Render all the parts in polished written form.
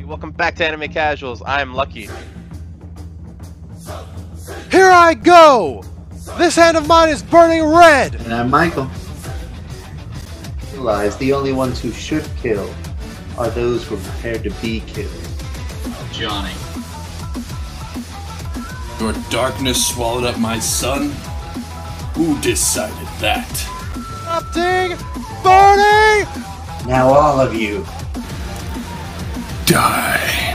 Welcome back to Anime Casuals. I'm Lucky. Here I go! This hand of mine is burning red! And I'm Michael. Realize the only ones who should kill are those who are prepared to be killed. Johnny. Your darkness swallowed up my son? Who decided that? Erupting! Burning! Now all of you. Die.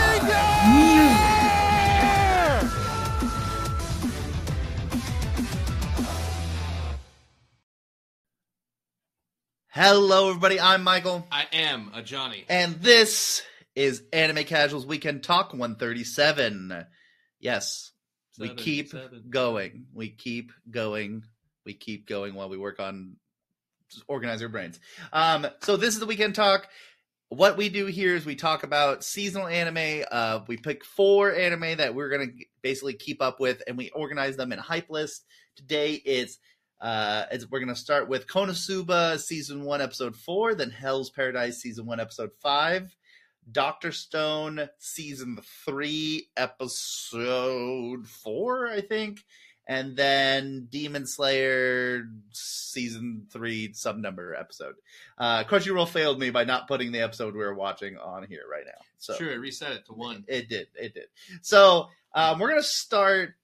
Hello, everybody. I'm Michael. I am a Johnny. And this is Anime Casuals Weekend Talk 137. Yes, we keep going. We keep going. We keep going while we work on organize our brains. So this is the Weekend Talk. What we do here is we talk about seasonal anime. We pick 4 anime that we're going to basically keep up with, and we organize them in a hype list. Today we're going to start with Konosuba Season 1, Episode 4, then Hell's Paradise Season 1, Episode 5, Dr. Stone Season 3, Episode 4, I think, and then Demon Slayer Season 3, sub-number episode. Crunchyroll failed me by not putting the episode we're watching on here right now. So sure, it reset it to 1. It did. So we're going to start...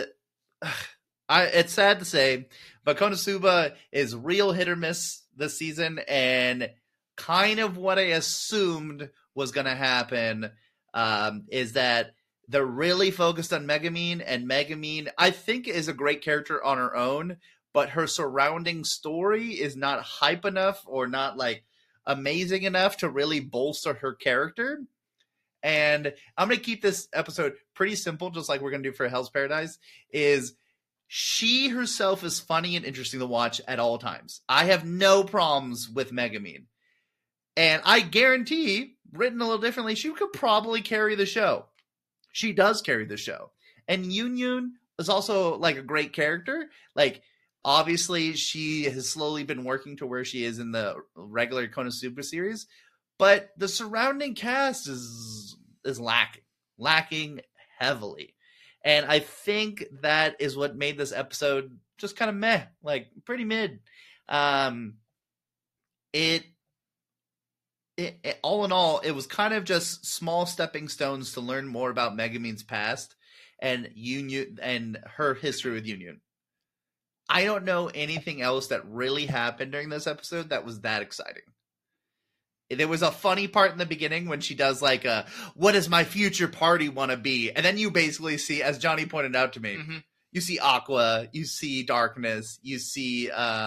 it's sad to say, but Konosuba is real hit or miss this season, and kind of what I assumed was going to happen is that they're really focused on Megumin, and Megumin, I think, is a great character on her own, but her surrounding story is not hype enough or not, like, amazing enough to really bolster her character. And I'm going to keep this episode pretty simple, just like we're going to do for Hell's Paradise, is... she herself is funny and interesting to watch at all times. I have no problems with Megumin. And I guarantee, written a little differently, she could probably carry the show. She does carry the show. And Yunyun is also, like, a great character. Like, obviously, she has slowly been working to where she is in the regular Konosuba series. But the surrounding cast is lacking heavily. And I think that is what made this episode just kind of meh, like pretty mid. It all in all, it was kind of just small stepping stones to learn more about Megumin's past and Yunyun and her history with Yunyun. I don't know anything else that really happened during this episode that was that exciting. There was a funny part in the beginning when she does like what does my future party want to be? And then you basically see, as Johnny pointed out to me, you see Aqua, you see Darkness, you see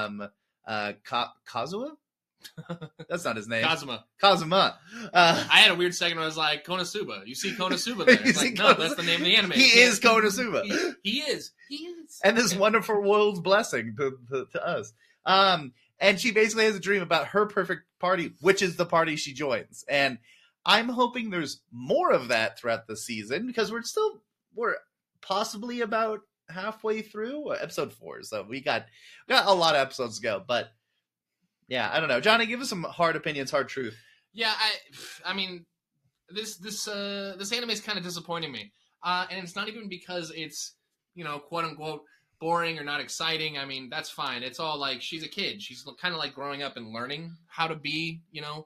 Kazuma? That's not his name. Kazuma. I had a weird second where I was like, Konosuba. You see Konosuba there. It's like, no, that's the name of the anime. He is Konosuba. He is. And this wonderful world's blessing to us. And she basically has a dream about her perfect party, which is the party she joins. And I'm hoping there's more of that throughout the season, because we're possibly about halfway through episode 4. So we got a lot of episodes to go. But yeah, I don't know. Johnny, give us some hard opinions, hard truth. Yeah, I mean, this anime is kind of disappointing me. And it's not even because it's, quote unquote, boring or not exciting. I mean, that's fine. It's all like, she's a kid. She's kind of like growing up and learning how to be,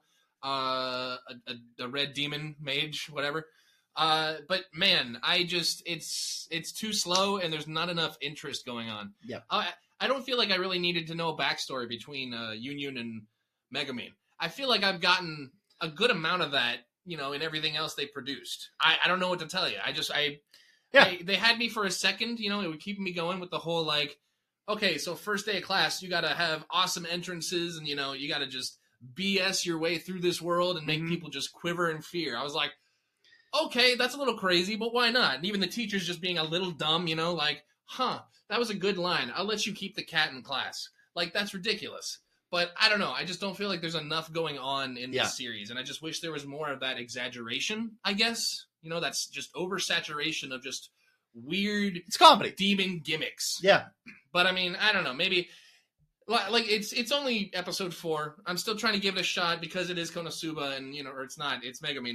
a red demon mage, whatever. But man, it's too slow and there's not enough interest going on. Yeah. I don't feel like I really needed to know a backstory between Yunyun and Megumin. I feel like I've gotten a good amount of that, in everything else they produced. I don't know what to tell you. They had me for a second, it would keep me going with the whole, like, okay, so first day of class, you got to have awesome entrances and, you got to just BS your way through this world and make people just quiver in fear. I was like, okay, that's a little crazy, but why not? And even the teachers just being a little dumb, like, that was a good line. I'll let you keep the cat in class. Like, that's ridiculous. But I don't know. I just don't feel like there's enough going on in this series. And I just wish there was more of that exaggeration, I guess. That's just oversaturation of just weird... it's comedy. Demon gimmicks. Yeah. But, I mean, I don't know. Maybe... like, it's only episode 4. I'm still trying to give it a shot because it is Konosuba and, or it's not. It's Megumin.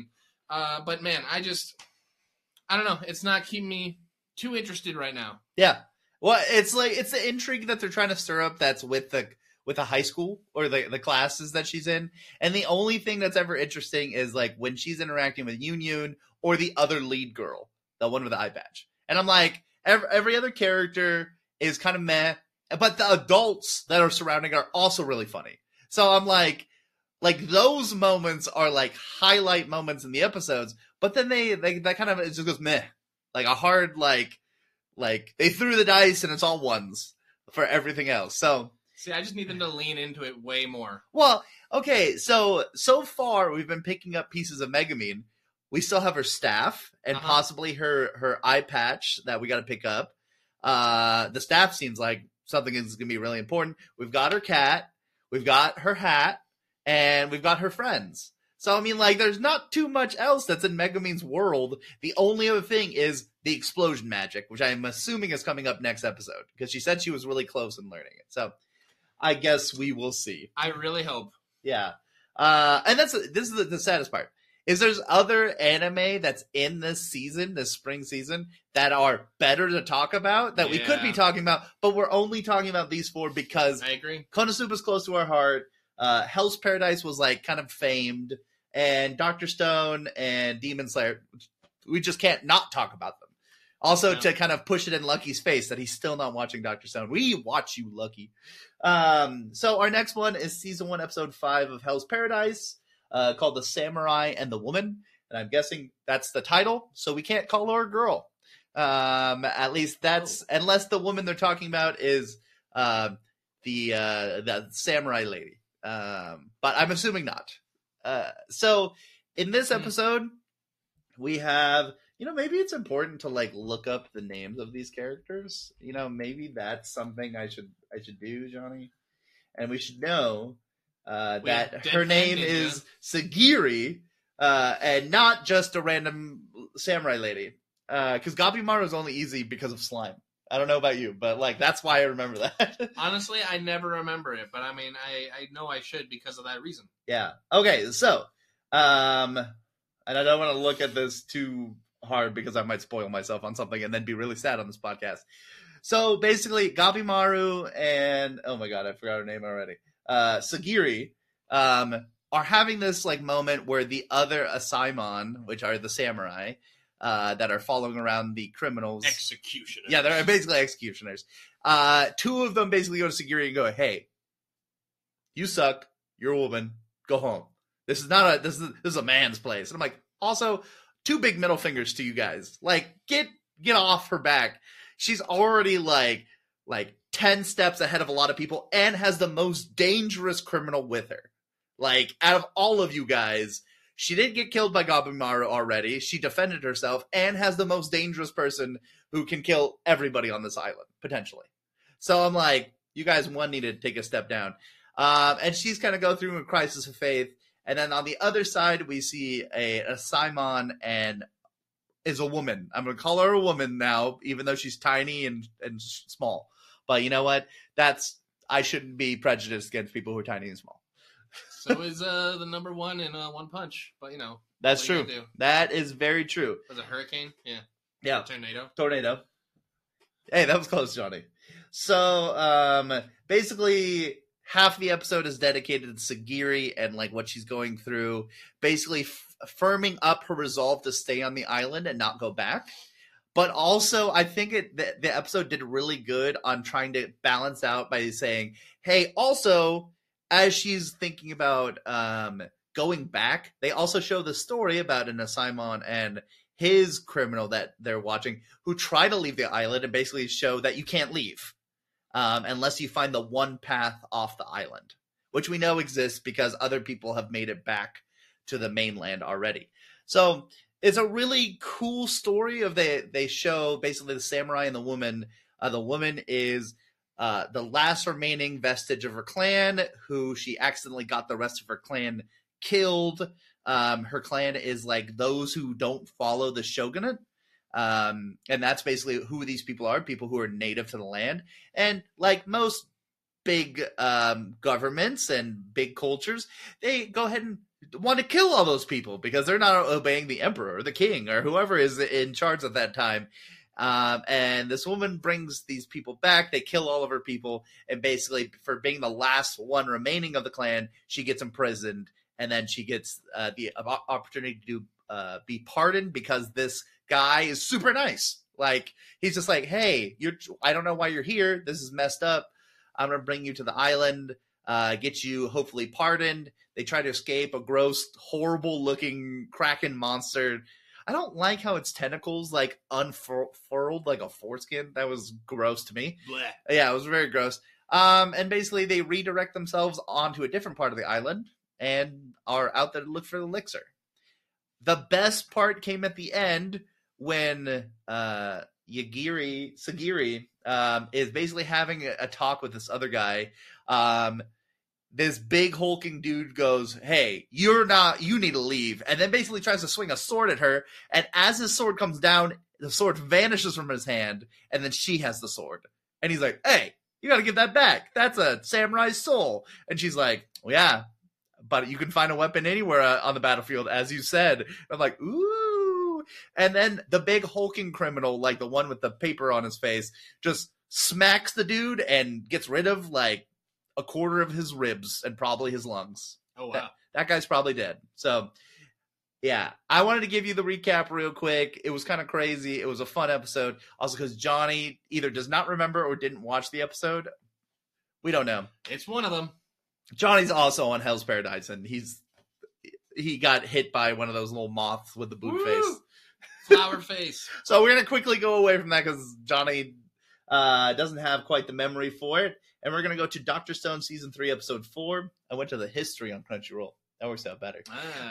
But man, I don't know. It's not keeping me too interested right now. Yeah. Well, it's the intrigue that they're trying to stir up that's with the high school or the classes that she's in. And the only thing that's ever interesting is like when she's interacting with Yoon or the other lead girl, the one with the eye patch. And I'm like, every other character is kind of meh, but the adults that are surrounding are also really funny. So I'm like those moments are like highlight moments in the episodes, but then they kind of, it just goes meh. Like a hard, like they threw the dice and it's all ones for everything else. So see, I just need them to lean into it way more. Well, okay, so far we've been picking up pieces of Megumin. We still have her staff and possibly her eye patch that we got to pick up. The staff seems like something is going to be really important. We've got her cat, we've got her hat, and we've got her friends. So, I mean, like, there's not too much else that's in Megumin's world. The only other thing is the explosion magic, which I'm assuming is coming up next episode, because she said she was really close in learning it. So, I guess we will see. I really hope. Yeah. And this is the saddest part, is there's other anime that's in this season, this spring season, that are better to talk about, that we could be talking about, but we're only talking about these four because I agree. Konosuba's close to our heart. Hell's Paradise was like kind of famed, and Dr. Stone and Demon Slayer, we just can't not talk about them. Also, to kind of push it in Lucky's face that he's still not watching Dr. Stone. We watch you, Lucky. So our next one is season 1, episode 5 of Hell's Paradise, called The Samurai and the Woman. And I'm guessing that's the title, so we can't call her a girl. At least that's, unless the woman they're talking about is the samurai lady. But I'm assuming not. So in this episode, we have, maybe it's important to like look up the names of these characters. Maybe that's something I should do, Johnny. And we should know that her name is Sagiri, and not just a random samurai lady. Because Gabimaru is only easy because of slime. I don't know about you, but like that's why I remember that. Honestly, I never remember it, but I mean, I know I should because of that reason. Yeah. Okay. So, and I don't want to look at this too hard because I might spoil myself on something and then be really sad on this podcast. So basically, Gabimaru and oh my god, I forgot her name already. Sagiri are having this like moment where the other Asaimon, which are the samurai, that are following around the criminals. Executioners. Yeah, they're basically executioners. Two of them basically go to Sagiri and go, "Hey, you suck. You're a woman. Go home. This is a man's place." And I'm like, also, 2 big middle fingers to you guys. Like, get off her back. She's already like 10 steps ahead of a lot of people and has the most dangerous criminal with her. Like, out of all of you guys, she didn't get killed by Gabimaru already. She defended herself and has the most dangerous person who can kill everybody on this island, potentially. So I'm like, you guys, one, need to take a step down. And she's kind of go through a crisis of faith. And then on the other side, we see a Simon and is a woman. I'm going to call her a woman now, even though she's tiny and small. But you know what? I shouldn't be prejudiced against people who are tiny and small. So is the number one in One Punch, but that's true. That is very true. Was it Hurricane? Yeah. Yeah. Tornado. Hey, that was close, Johnny. So basically, half the episode is dedicated to Sagiri and like what she's going through, basically firming up her resolve to stay on the island and not go back. But also, I think the episode did really good on trying to balance out by saying, hey, also, as she's thinking about going back, they also show the story about an Asaimon and his criminal that they're watching who try to leave the island and basically show that you can't leave unless you find the one path off the island, which we know exists because other people have made it back to the mainland already. So it's a really cool story of they show basically the samurai and the woman. The woman is the last remaining vestige of her clan, who she accidentally got the rest of her clan killed. Her clan is like those who don't follow the shogunate. And that's basically who these people are, people who are native to the land. And like most big governments and big cultures, they go ahead and want to kill all those people because they're not obeying the emperor or the king or whoever is in charge at that time. And this woman brings these people back. They kill all of her people, and basically, for being the last one remaining of the clan, she gets imprisoned, and then she gets the opportunity to be pardoned because this guy is super nice. Like, he's just like, hey, I don't know why you're here. This is messed up. I'm gonna bring you to the island, get you hopefully pardoned. They try to escape a gross, horrible-looking kraken monster. I don't like how its tentacles, like, unfurled like a foreskin. That was gross to me. Blech. Yeah, it was very gross. And basically, they redirect themselves onto a different part of the island and are out there to look for the elixir. The best part came at the end when Sagiri is basically having a talk with this other guy. This big hulking dude goes, hey, you need to leave. And then basically tries to swing a sword at her. And as his sword comes down, the sword vanishes from his hand. And then she has the sword. And he's like, hey, you got to give that back. That's a samurai's soul. And she's like, well, yeah, but you can find a weapon anywhere on the battlefield, as you said. And I'm like, ooh. And then the big hulking criminal, like the one with the paper on his face, just smacks the dude and gets rid of, like, a quarter of his ribs and probably his lungs. Oh, wow. That guy's probably dead. So, yeah. I wanted to give you the recap real quick. It was kind of crazy. It was a fun episode. Also, because Johnny either does not remember or didn't watch the episode. We don't know. It's one of them. Johnny's also on Hell's Paradise, and he got hit by one of those little moths with the boot Woo! face. Flower face. So we're going to quickly go away from that because Johnny doesn't have quite the memory for it. And we're going to go to Dr. Stone Season 3, Episode 4. I went to the history on Crunchyroll. That works out better.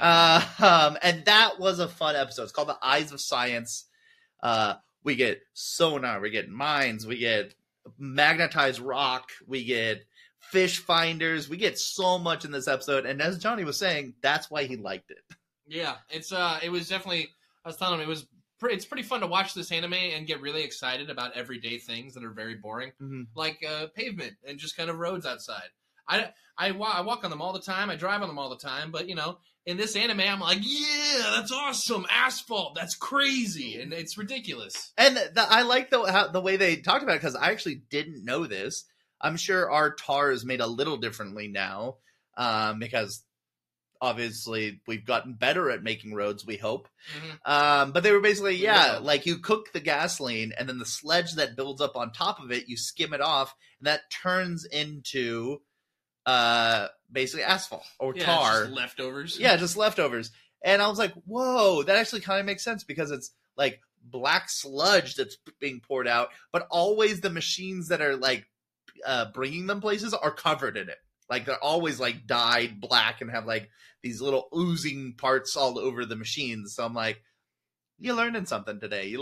And that was a fun episode. It's called The Eyes of Science. We get sonar. We get mines. We get magnetized rock. We get fish finders. We get so much in this episode. And as Johnny was saying, that's why he liked it. Yeah, it was definitely, I was telling him, it's pretty fun to watch this anime and get really excited about everyday things that are very boring, like pavement and just kind of roads outside. I walk on them all the time. I drive on them all the time. But, you know, in this anime, I'm like, yeah, that's awesome. Asphalt. That's crazy. And it's ridiculous. And I like the way they talked about it because I actually didn't know this. I'm sure our tar is made a little differently now because obviously we've gotten better at making roads, we hope. But they were basically, like you cook the gasoline and then the sludge that builds up on top of it, you skim it off and that turns into basically asphalt or tar. Just leftovers. Yeah, just leftovers. And I was like, whoa, that actually kind of makes sense because it's like black sludge that's being poured out, but always the machines that are like bringing them places are covered in it. Like they're always like dyed black and have like these little oozing parts all over the machines. So I'm like, you're learning something today.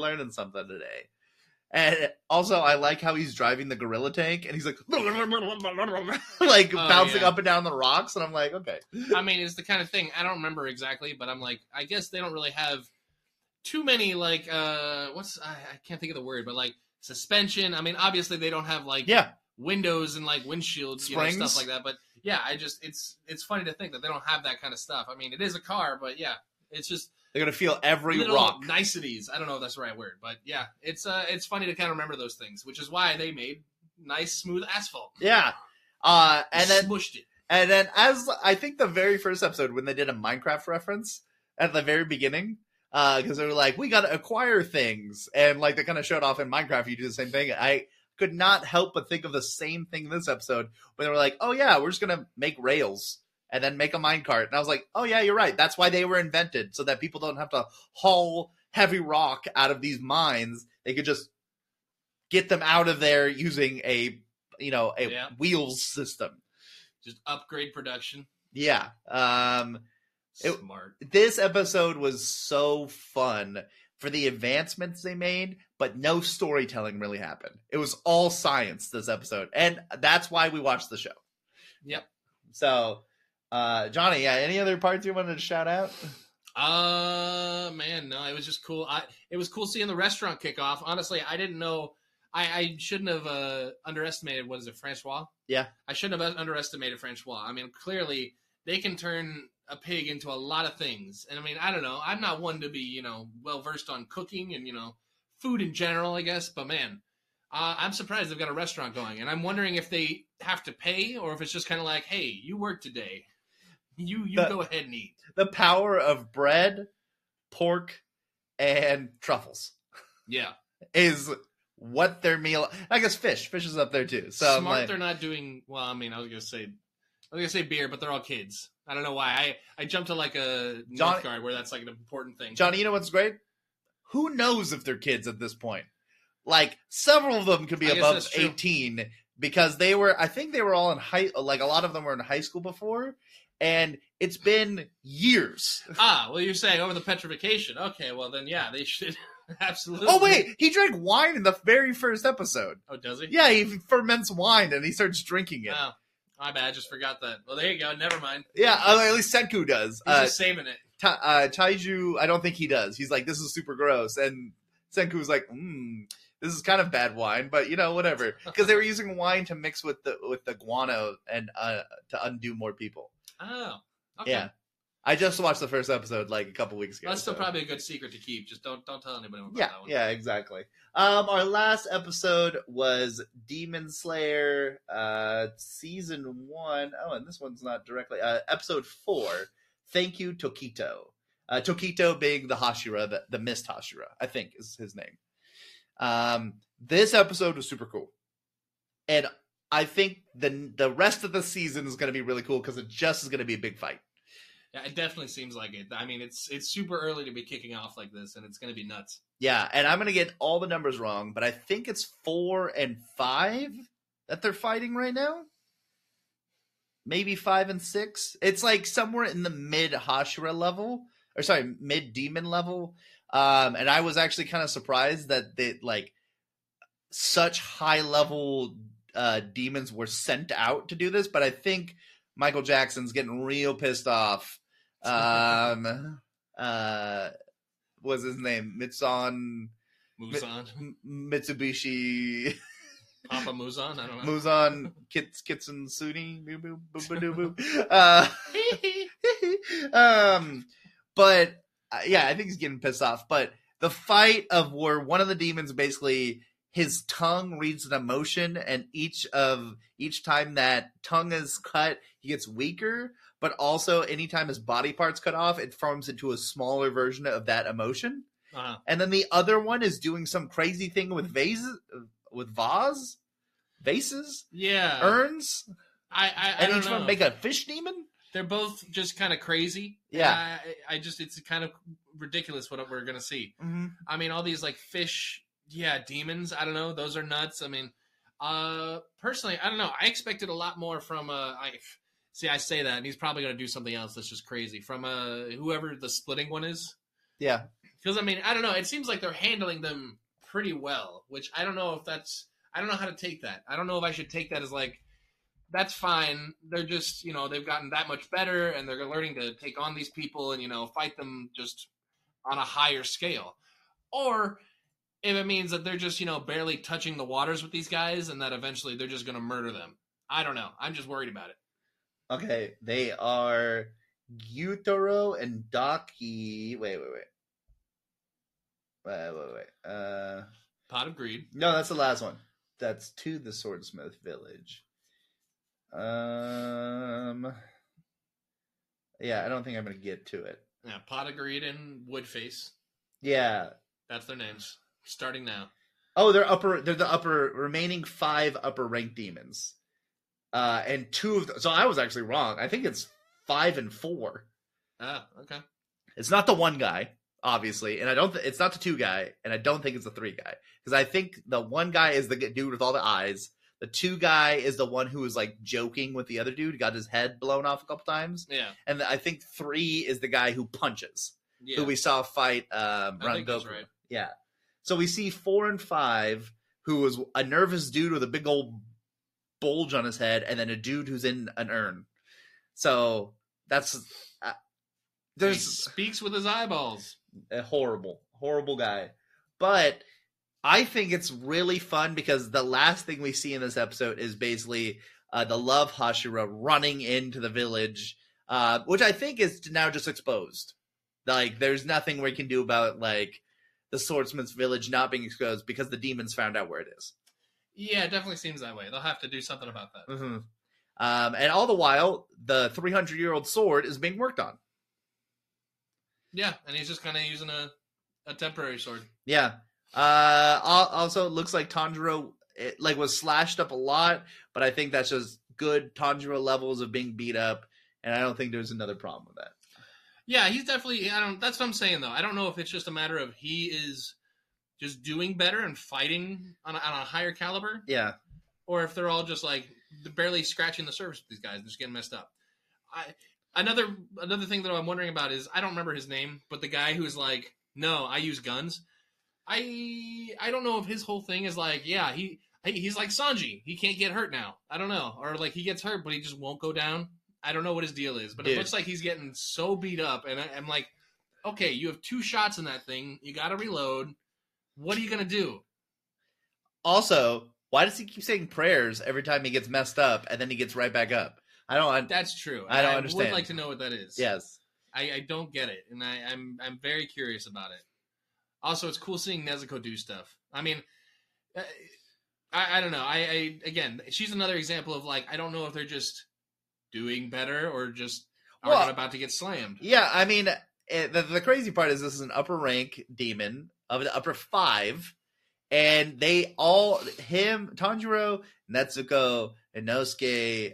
And also, I like how he's driving the gorilla tank, and he's like, like bouncing up and down the rocks, and I'm like, okay. I mean, it's the kind of thing, I don't remember exactly, but I'm like, I guess they don't really have too many, like, I can't think of the word, but like suspension. I mean, obviously they don't have like windows and like windshields, stuff like that. But yeah, it's funny to think that they don't have that kind of stuff. I mean, it is a car, but yeah, it's just. They're going to feel every little rock. Niceties. I don't know if that's the right word, but yeah, it's funny to kind of remember those things, which is why they made nice, smooth asphalt. Yeah. And then smushed it. And then as I think the very first episode when they did a Minecraft reference at the very beginning, because they were like, we got to acquire things. And like they kind of showed off in Minecraft, you do the same thing. I could not help but think of the same thing in this episode when they were like, oh yeah, we're just going to make rails. And then make a minecart. And I was like, oh, yeah, you're right. That's why they were invented, so that people don't have to haul heavy rock out of these mines. They could just get them out of there using a wheels system. Just upgrade production. Yeah. Smart. This episode was so fun for the advancements they made, but no storytelling really happened. It was all science, this episode. And that's why we watched the show. Yep. So... Johnny, any other parts you wanted to shout out? Man, no, it was just cool. It was cool seeing the restaurant kick off. Honestly, I didn't know. I shouldn't have underestimated. What is it, Francois? Yeah, I shouldn't have underestimated Francois. I mean, clearly they can turn a pig into a lot of things. And I mean, I don't know. I'm not one to be, well versed on cooking and, food in general, I guess. But man, I'm surprised they've got a restaurant going. And I'm wondering if they have to pay or if it's just kind of like, hey, you work today. You go ahead and eat. The power of bread, pork, and truffles. Yeah. Is what their meal. I guess fish is up there too. So smart, they're not doing. Well, I mean, I was gonna say beer, but they're all kids. I don't know why. I jumped to like a Northgard where that's like an important thing. Johnny, you know what's great? Who knows if they're kids at this point? Like several of them could be above 18 because they were. I think they were all in like a lot of them were in high school before, and it's been years. Well, you're saying over the petrification. Okay, well then, yeah, they should. Absolutely. Oh wait, he drank wine in the very first episode. Oh, does he? Yeah, he ferments wine and he starts drinking it. Oh, my bad. I just forgot that. Well, there you go. Never mind. Yeah, at least Senku does. He's just saving it. Taiju, I don't think he does. He's like, this is super gross. And Senku's like, this is kind of bad wine, but whatever. Because they were using wine to mix with the guano and to undo more people. Oh, okay. Yeah. I just watched the first episode like a couple weeks ago. That's still probably a good secret to keep. Just don't tell anybody about that one. Yeah, exactly. Our last episode was Demon Slayer season 1. Oh, and this one's not directly. Episode 4. Thank you, Tokito. Tokito being the Hashira, the Mist Hashira, I think is his name. This episode was super cool, and I think the rest of the season is going to be really cool because it just is going to be a big fight. Yeah, it definitely seems like it. I mean, it's super early to be kicking off like this, and it's going to be nuts. Yeah, and I'm going to get all the numbers wrong, but I think it's 4 and 5 that they're fighting right now. Maybe 5 and 6. It's like somewhere in the mid Hashira level, or sorry, mid demon level. And I was actually kind of surprised that they like such high level demons were sent out to do this, but I think Michael Jackson's getting real pissed off. What's his name? Muzan. Mitsubishi. Papa Muzan? I don't know. Muzan Kitsun Suni. But yeah, I think he's getting pissed off. But the fight of where one of the demons basically his tongue reads an emotion, and each time that tongue is cut, he gets weaker. But also, anytime his body part's cut off, it forms into a smaller version of that emotion. Uh-huh. And then the other one is doing some crazy thing with vases, yeah, urns. I don't each know. one make a fish demon. They're both just kind of crazy. Yeah, it's kind of ridiculous what we're gonna see. Mm-hmm. I mean, all these like fish, demons. I don't know. Those are nuts. I mean, personally, I don't know. I expected a lot more from I say that, and he's probably gonna do something else that's just crazy from whoever the splitting one is. Yeah, because I mean, I don't know. It seems like they're handling them pretty well, which I don't know if that's. I don't know how to take that. I don't know if I should take that as like. That's fine. They're just, they've gotten that much better and they're learning to take on these people and, fight them just on a higher scale. Or if it means that they're just, barely touching the waters with these guys and that eventually they're just going to murder them. I don't know. I'm just worried about it. Okay. They are Gyutaro and Daki. Wait. Pot of Greed. No, that's the last one. That's to the Swordsmith Village. Yeah, I don't think I'm gonna get to it. Yeah, Pot of Greed and Woodface. Yeah, that's their names. Starting now. Oh, they're the remaining 5 upper ranked demons, and 2 of them. So I was actually wrong. I think it's 5 and 4. Ah, okay. It's not the 1 guy, obviously, and I don't. It's not the 2 guy, and I don't think it's the 3 guy because I think the 1 guy is the dude with all the eyes. The 2 guy is the one who was like joking with the other dude, got his head blown off a couple times. Yeah. And I think 3 is the guy who punches, who we saw fight Rangoku. Right. Yeah. So we see 4 and 5, who was a nervous dude with a big old bulge on his head, and then a dude who's in an urn. So that's he speaks with his eyeballs. A horrible guy. But I think it's really fun because the last thing we see in this episode is basically the Love Hashira running into the village which I think is now just exposed. Like, there's nothing we can do about, like, the Swordsman's Village not being exposed because the demons found out where it is. Yeah, it definitely seems that way. They'll have to do something about that. Mm-hmm. And all the while, the 300-year-old sword is being worked on. Yeah, and he's just kind of using a temporary sword. Yeah. Also, it looks like Tanjiro was slashed up a lot, but I think that's just good Tanjiro levels of being beat up, and I don't think there's another problem with that. Yeah, he's definitely. That's what I'm saying though. I don't know if it's just a matter of he is just doing better and fighting on a higher caliber. Yeah. Or if they're all just like barely scratching the surface with these guys, just getting messed up. Another thing that I'm wondering about is I don't remember his name, but the guy who's like, no, I use guns. I don't know if his whole thing is like, yeah, he's like Sanji. He can't get hurt now. I don't know. Or like he gets hurt, but he just won't go down. I don't know what his deal is, but it looks like he's getting so beat up. And I'm like, okay, you have 2 shots in that thing. You got to reload. What are you going to do? Also, why does he keep saying prayers every time he gets messed up and then he gets right back up? That's true. I don't understand. I would like to know what that is. Yes. I don't get it, and I'm very curious about it. Also, it's cool seeing Nezuko do stuff. I mean, I don't know. Again, she's another example of like I don't know if they're just doing better or just are about to get slammed. Yeah, I mean, the crazy part is this is an upper rank demon of the upper 5, and they all Tanjiro, Nezuko, Inosuke,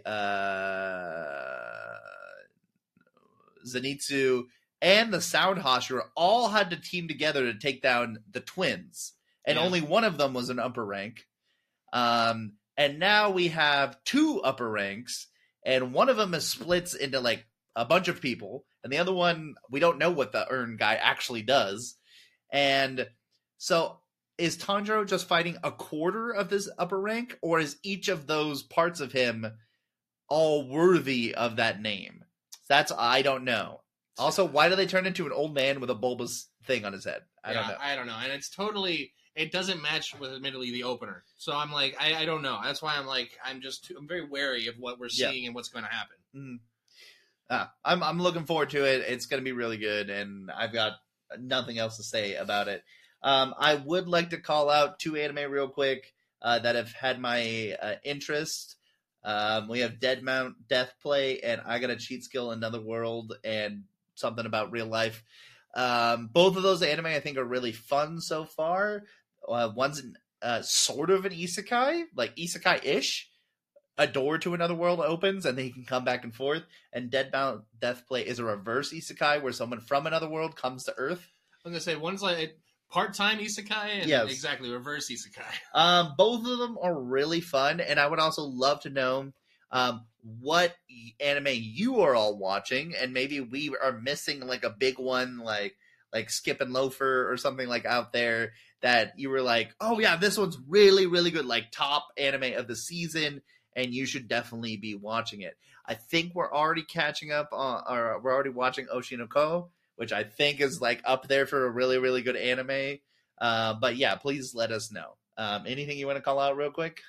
Zenitsu, and the Sound Hashira all had to team together to take down the twins, and only one of them was an upper rank. And now we have 2 upper ranks, and one of them is splits into like a bunch of people, and the other one we don't know what the Urn guy actually does. And so is Tanjiro just fighting a quarter of this upper rank, or is each of those parts of him all worthy of that name? I don't know. Also, why do they turn into an old man with a bulbous thing on his head? I don't know. I don't know. And it doesn't match with admittedly the opener. So I'm like, I don't know. That's why I'm like, I'm very wary of what we're seeing and what's going to happen. Mm-hmm. I'm looking forward to it. It's going to be really good, and I've got nothing else to say about it. I would like to call out 2 anime real quick that have had my interest. We have Dead Mount Death Play, and I Got a Cheat Skill Another World, and something about real life. Both of those anime I think are really fun so far. One's sort of an isekai, like isekai-ish. A door to another world opens, and then you can come back and forth. And Dead Mount Death Play is a reverse isekai, where someone from another world comes to Earth. I'm going to say, one's like part-time isekai, and exactly, reverse isekai. Both of them are really fun, and I would also love to know what anime you are all watching, and maybe we are missing like a big one, like Skip and Loafer or something like out there that you were like, oh yeah, this one's really, really good, like top anime of the season, and you should definitely be watching it. I think we're already catching up on, or we're already watching Oshinoko, which I think is like up there for a really, really good anime. But yeah, please let us know. Anything you want to call out real quick?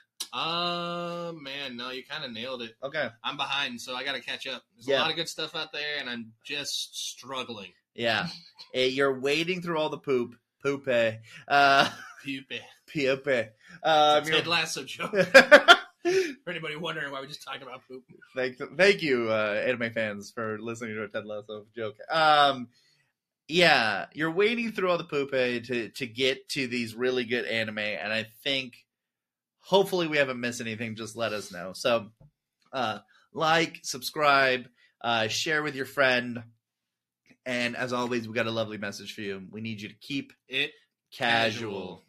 Man, no, you kind of nailed it. Okay. I'm behind, so I got to catch up. There's a lot of good stuff out there, and I'm just struggling. Yeah. You're wading through all the poop. Poope. Poope. Ted Lasso joke. For anybody wondering why we just talked about poop. Thank you, anime fans, for listening to a Ted Lasso joke. Yeah, you're wading through all the poop to get to these really good anime, and I think hopefully we haven't missed anything. Just let us know. So, like, subscribe, share with your friend, and as always, we got a lovely message for you. We need you to keep it casual.